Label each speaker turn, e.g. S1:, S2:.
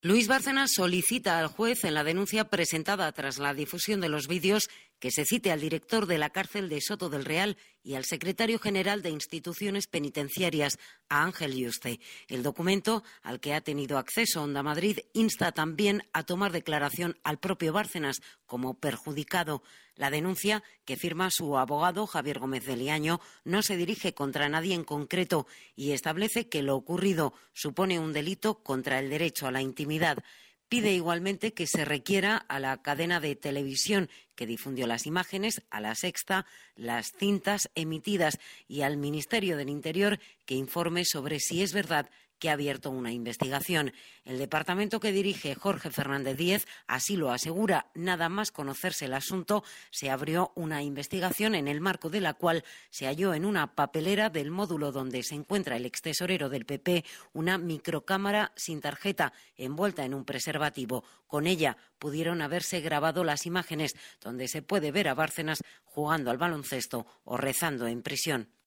S1: Luis Bárcenas solicita al juez en la denuncia presentada tras la difusión de los vídeos que se cite al director de la cárcel de Soto del Real y al secretario general de Instituciones Penitenciarias, a Ángel Yuste. El documento, al que ha tenido acceso Onda Madrid, insta también a tomar declaración al propio Bárcenas como perjudicado. La denuncia, que firma su abogado Javier Gómez de Liaño, no se dirige contra nadie en concreto y establece que lo ocurrido supone un delito contra el derecho a la intimidad. Pide igualmente que se requiera a la cadena de televisión que difundió las imágenes, a La Sexta, las cintas emitidas y al Ministerio del Interior que informe sobre si es verdad que ha abierto una investigación. El departamento que dirige Jorge Fernández Díez así lo asegura. Nada más conocerse el asunto, se abrió una investigación en el marco de la cual se halló en una papelera del módulo donde se encuentra el extesorero del PP una microcámara sin tarjeta envuelta en un preservativo. Con ella pudieron haberse grabado las imágenes donde se puede ver a Bárcenas jugando al baloncesto o rezando en prisión.